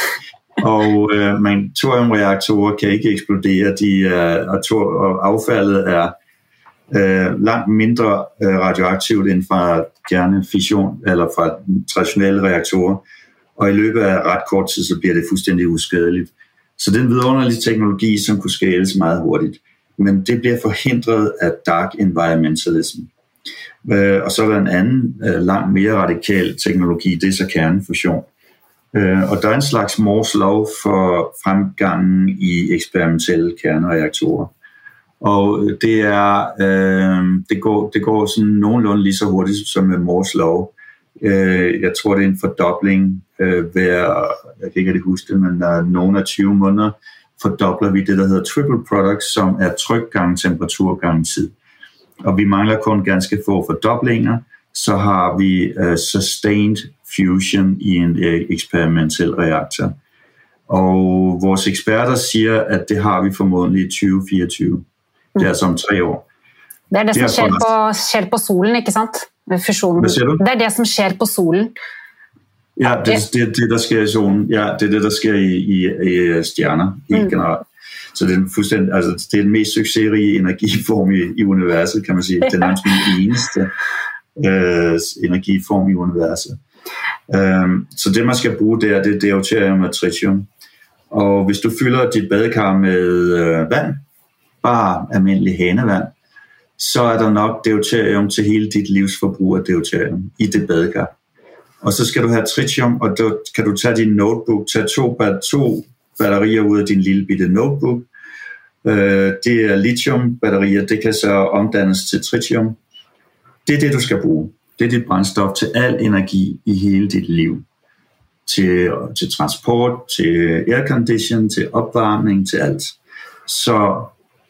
Og øh, men thoriumreaktorer kan ikke eksplodere, de er, og, tor, og affaldet er øh, langt mindre øh, radioaktivt end fra kernefission eller fra traditionelle reaktorer, og i løbet af ret kort tid, så bliver det fuldstændig uskadeligt. Så det er en vidunderlig teknologi, som kunne skales meget hurtigt, men det bliver forhindret af dark environmentalism. Øh, og så er der en anden, øh, langt mere radikal teknologi, det er så kernefusion. Uh, og der er en slags Moore's Law for fremgangen i eksperimentelle kernereaktorer. Og det er uh, det går det går sådan nogenlunde lige så hurtigt som med Moore's Law. Uh, jeg tror det er en fordobling uh, hver, jeg kan ikke rigtig huske det, men der er nogle af tyve måneder fordobler vi det der hedder triple product, som er tryk gange temperatur gange tid. Og vi mangler kun ganske få fordoblinger. Så har vi uh, sustained fusion i en uh, eksperimentel reaktor. Og vores eksperter siger, at det har vi formodentlig i tyve fireogtyve. Det er altså om tre år. Det er det, det som skjer på, skjer på solen, ikke sant? Fusionen. Hvad siger du? Det er det, som skjer på solen. Ja, det er det, det, der sker i solen. Ja, det er det, der sker i, i, i stjerner, helt mm. generelt. Så det er, fuldstændig, altså, det er den mest succesrige energiform i, i universet, kan man sige. Det er nærmest den eneste øh, energiform i universet. Um, så det, man skal bruge der, det er deuterium og tritium. Og hvis du fylder dit badekar med øh, vand, bare almindelig hanevand, så er der nok deuterium til hele dit livsforbrug af deuterium i det badekar. og så skal du have tritium, og så kan du tage din notebook, tage to, to batterier ud af din lille bitte notebook. Det er lithium-batterier, det kan så omdannes til tritium. Det er det, du skal bruge. Det er dit brændstof til al energi i hele dit liv. Til, til transport, til aircondition, til opvarmning, til alt. Så,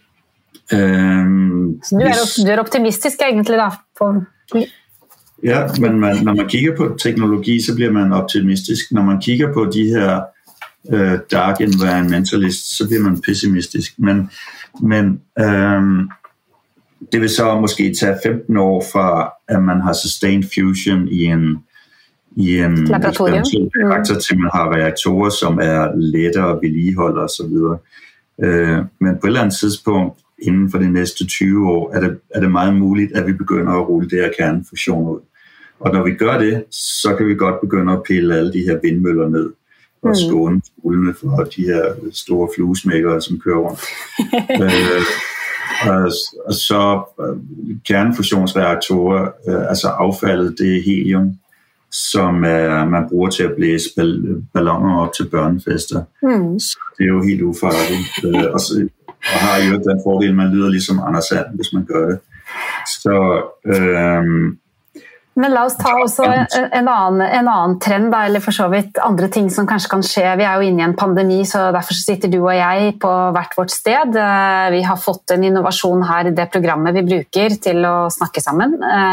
øhm, så du, er, du er optimistisk egentlig da? På... Ja, men man, når man kigger på teknologi, så bliver man optimistisk. Når man kigger på de her øh, dark environmentalists, så bliver man pessimistisk. Men, men øhm, det vil så måske tage femten år fra, at man har sustained fusion i en i en reaktor, til man har reaktorer, som er lettere at vedligeholde og så videre. Øh, men på et eller andet tidspunkt, inden for de næste tyve år, er det, er det meget muligt, at vi begynder at rulle det her kernefusion ud. Og når vi gør det, så kan vi godt begynde at pille alle de her vindmøller ned og skåne skolene for de her store fluesmækkere, som kører rundt. øh, og, og så kernefusionsreaktorer, øh, altså affaldet, det er helium, som er, man bruger til at blæse balloner op til børnefester. Mm. Så det er jo helt ufarligt. Øh, og, så, og har jo den fordel, man lyder ligesom Anders Sand, hvis man gør det. Så... Øh, Men la oss ta også en annen, en annen trend, da, eller for så vidt andre ting som kanskje kan skje. Vi er jo inne i en pandemi, så derfor sitter du og jeg på hvert vårt sted. Vi har fått en innovasjon her i det programmet vi bruker til å snakke sammen.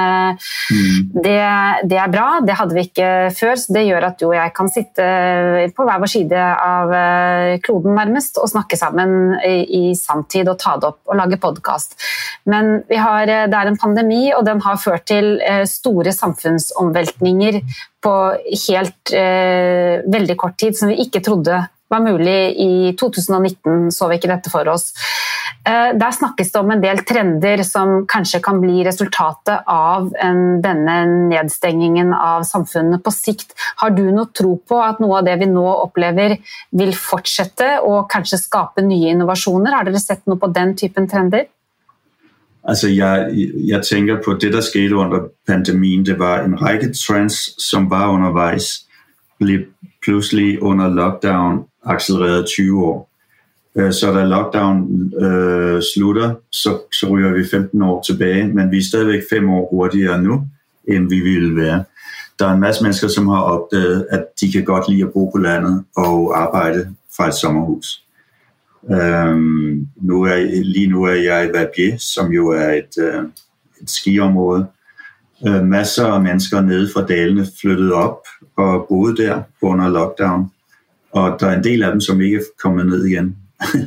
Det, det er bra, det hadde vi ikke før, så det gjør at du og jeg kan sitte på hver vår side av kloden nærmest og snakke sammen i, i samtid og ta det opp og lage podcast. Men vi har, det er en pandemi, og den har ført til store samfunnsomveltninger på helt eh, veldig kort tid, som vi ikke trodde var mulig i to tusen og nitten, så vi ikke dette for oss. Eh, der snakkes det om en del trender som kanskje kan bli resultatet av en, denne nedstengingen av samfunnet på sikt. Har du noe tro på at noe av det vi nå opplever vil fortsette og kanskje skape nye innovasjoner? Har dere sett noe på den typen trender? Altså, jeg, jeg tænker på, det, der skete under pandemien, det var en række trends, som var undervejs, blev pludselig under lockdown accelereret tyve år. Så da lockdown øh, slutter, så, så ryger vi femten år tilbage, men vi er stadigvæk fem år hurtigere nu, end vi ville være. Der er en masse mennesker, som har opdaget, at de kan godt lide at bo på landet og arbejde fra et sommerhus. Um, nu er, lige nu er jeg i Verbier, som jo er et, uh, et skiområde. Uh, masser af mennesker nede fra dalene flyttede op og boede der under lockdown. Og der er en del af dem, som ikke er kommet ned igen.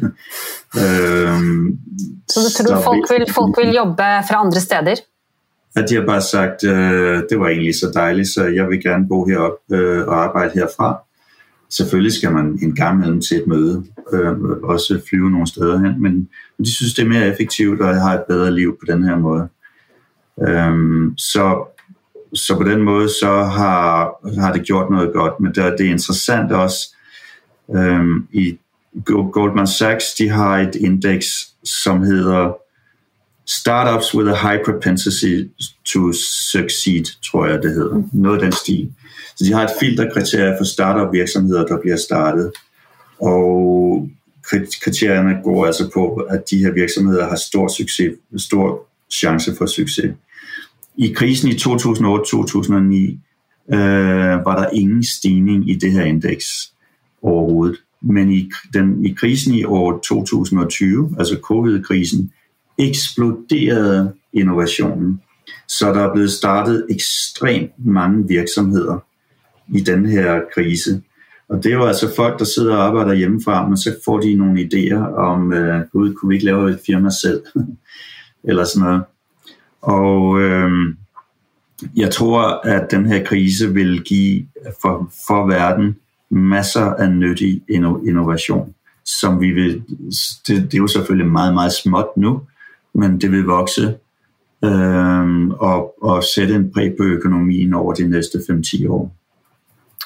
um, så du tror, folk vil, folk vil jobbe fra andre steder? At de har bare sagt, uh, det var egentlig så dejligt, så jeg vil gerne bo heroppe uh, og arbejde herfra. Selvfølgelig skal man en gang imellem til et møde, øh, også flyve nogle steder hen, men de synes, det er mere effektivt, og jeg har et bedre liv på den her måde. Øhm, så, så på den måde, så har, har det gjort noget godt, men det, det er interessant også. Øhm, I Goldman Sachs, de har et indeks, som hedder Startups with a High Propensity to Succeed, tror jeg, det hedder. Noget af den stil. Så de har et filterkriterie for startup-virksomheder, der bliver startet. Og kriterierne går altså på, at de her virksomheder har stor succes, stor chance for succes. I krisen i to tusind og otte til to tusind og ni øh, var der ingen stigning i det her indeks overhovedet. Men i, den, i krisen i år to tusind og tyve, altså covid-krisen, eksploderede innovationen. Så der er blevet startet ekstremt mange virksomheder i den her krise. Og det er jo altså folk, der sidder og arbejder hjemmefra, men så får de nogle idéer om, øh, gud, kunne vi ikke lave et firma selv? Eller sådan noget. Og øh, jeg tror, at den her krise vil give for, for verden masser af nyttig innovation, som vi vil, det, det er jo selvfølgelig meget, meget småt nu, men det vil vokse øh, og, og sætte en præg på økonomien over de næste fem til ti år.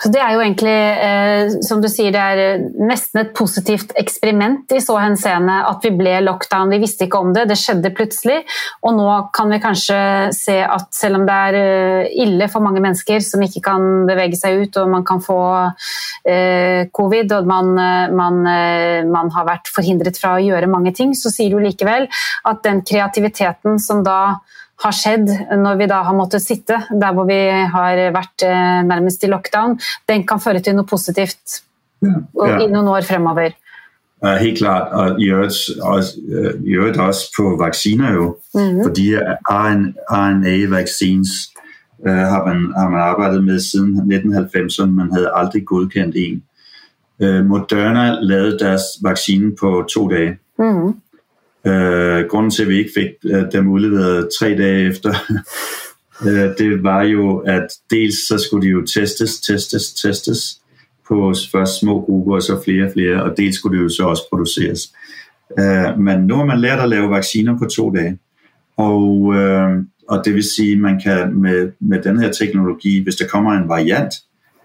Så det er jo egentlig, eh, som du sier, det er nesten et positivt eksperiment i så henseende at vi ble lockdown, vi visste ikke om det, det skjedde plutselig, og nå kan vi kanskje se at selv om det er ille for mange mennesker som ikke kan bevege seg ut, og man kan få eh, covid, og man, man, man har vært forhindret fra å gjøre mange ting, så sier du likevel at den kreativiteten som da har skjedd når vi da har måttet sitte der hvor vi har vært eh, nærmest i lockdown, den kan føre til noe positivt ja, ja. I noen år fremover. Ja, helt klart, og i øvrigt også, i øvrigt også på vacciner jo, mm-hmm. fordi R N A-vaccines uh, har, man, har man arbejdet med siden nitten halvfemserne, man havde aldrig godkendt en. Uh, Moderna lavede deres vaccine på to dage. Mm-hmm. Uh, grunden til, at vi ikke fik uh, dem udleveret tre dage efter, uh, det var jo, at dels så skulle de jo testes, testes, testes på først små grupper, og så flere og flere, og dels skulle det jo så også produceres. Uh, men nu har man lært at lave vacciner på to dage, og, uh, og det vil sige, man kan med, med den her teknologi, hvis der kommer en variant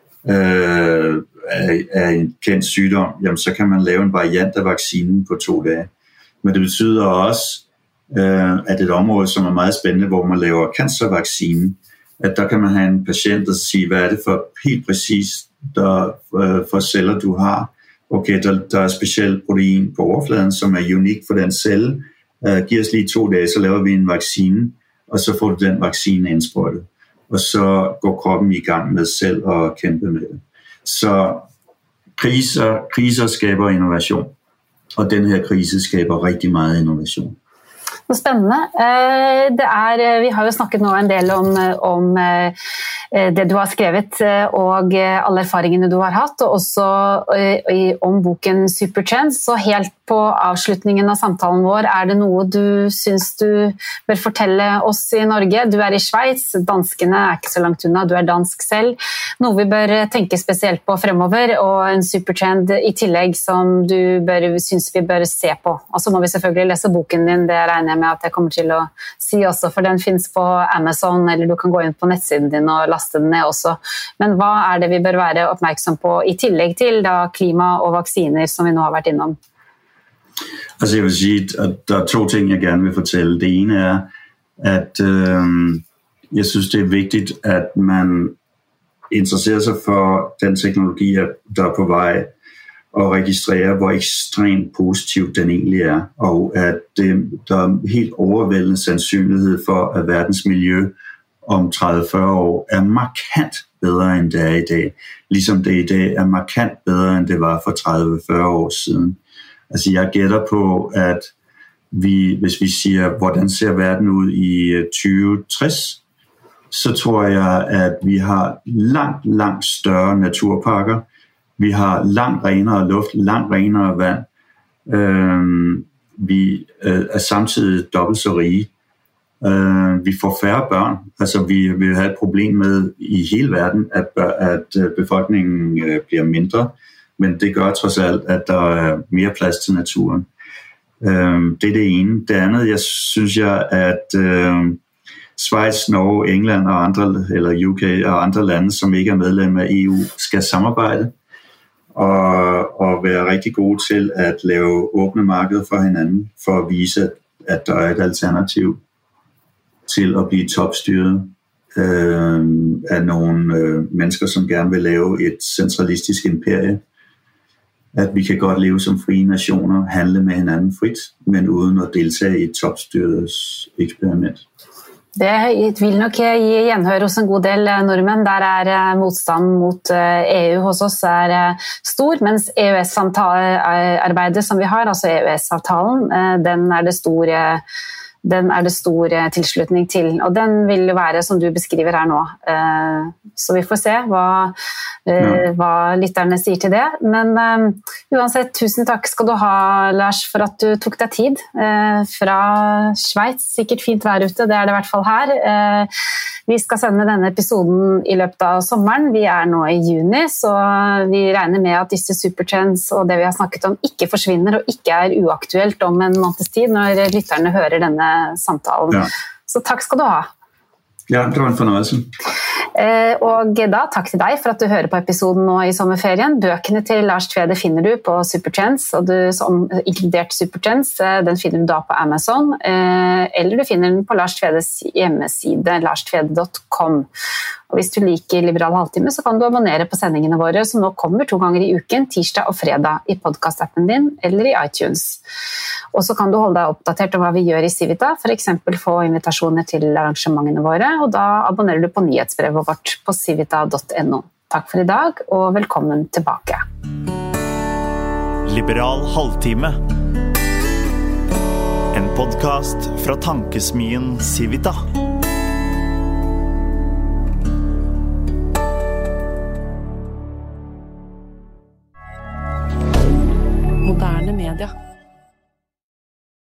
uh, af, af en kendt sygdom, jamen, så kan man lave en variant af vaccinen på to dage. Men det betyder også, øh, at et område, som er meget spændende, hvor man laver cancervaccine, at der kan man have en patient, der siger, hvad er det for helt præcis der, øh, for celler, du har. Okay, der, der er specielt protein på overfladen, som er unik for den celle. Øh, giv os lige to dage, så laver vi en vaccine, og så får du den vaccine indsprøjtet. Og så går kroppen i gang med selv at kæmpe med det. Så kriser, kriser skaber innovation. Og den her krise skaber rigtig meget innovation. Spændende. Det er, vi har jo snakket nå en del om, om det du har skrevet og alle erfaringene du har hatt, og også om boken Superchance. Så helt på avslutningen av samtalen vår, er det noe du synes du bør fortelle oss i Norge? Du er i Schweiz, danskene er ikke så langt unna, du er dansk selv. Noe vi bør tenke spesielt på fremover, og en supertrend i tillegg som du bør, synes vi bør se på. Og så må vi selvfølgelig lese boken din, det regner jeg med at jeg kommer til å si også, for den finnes på Amazon, eller du kan gå inn på nettsiden din og laste den ned også. Men hva er det vi bør være oppmerksom på i tillegg til da klima og vaksiner som vi nå har vært innom? Altså jeg vil sige, at der er to ting, jeg gerne vil fortælle. Det ene er, at øh, jeg synes, det er vigtigt, at man interesserer sig for den teknologi, der er på vej, og registrerer, hvor ekstremt positiv den egentlig er, og at det, der er helt overvældende sandsynlighed for, at verdens miljø om tredive til fyrre år er markant bedre, end det er i dag. Ligesom det i dag er markant bedre, end det var for tredive til fyrre år siden. Altså jeg gætter på, at vi, hvis vi siger, hvordan ser verden ud i tyve tres, så tror jeg, at vi har langt, langt større naturparker. Vi har langt renere luft, langt renere vand. Øh, vi øh, er samtidig dobbelt så rige. Øh, vi får færre børn. Altså vi vil have et problem med i hele verden, at, at befolkningen øh, bliver mindre. Men det gør trods alt, at der er mere plads til naturen. Øh, det er det ene. Det andet, jeg synes jeg, at øh, Schweiz, Norge, England og andre, eller U K og andre lande, som ikke er medlem af E U, skal samarbejde og, og være rigtig gode til at lave åbne markeder for hinanden, for at vise, at der er et alternativ til at blive topstyret øh, af nogle øh, mennesker, som gerne vil lave et centralistisk imperie. At vi kan godt leve som frie nationer, handle med hinanden frit, men uden at deltage i et topstyrets eksperiment. Det vil nok gi gjenhør hos en god del nordmenn. Der er motstand mot E U hos oss er stor, mens E U S-arbeidet som vi har, altså E U S-avtalen, den er det store den er det stor tilslutning til, og den vil jo være som du beskriver her nå. Så vi får se hva, hva lytterne sier til det. Men uansett, tusen takk skal du ha, Lars, for at du tok deg tid fra Schweiz. Sikkert fint vær ute, det er det i hvert fall her. Vi skal sende denne episoden i løpet av sommeren. Vi er nå i juni, så vi regner med at disse supertrends og det vi har snakket om ikke forsvinner og ikke er uaktuelt om en måneds tid når lytterne hører denne samtalen. Ja. Så takk skal du ha. Ja, det var en fornøjelse. Og da, takk til deg for at du hører på episoden nå i sommerferien. Bøkene til Lars Tvede finner du på Supertrends, og du, som inkludert Supertrends, den finner du da på Amazon, eller du finner den på Lars Tvedes hjemmeside, lars tvede punktum com. Og hvis du liker Liberal halvtime, så kan du abonnere på sendingene våre, som nå kommer to ganger i uken, tirsdag og fredag, i podcast-appen din eller i iTunes. Og så kan du holde deg oppdatert om hva vi gjør i Civita, for eksempel få invitasjoner til arrangementene våre, og da abonnerer du på nyhetsbrevet vårt på civita punktum no. Takk for i dag, og velkommen tilbake. Liberal halvtime. En podcast fra tankesmien Civita. Moderne media.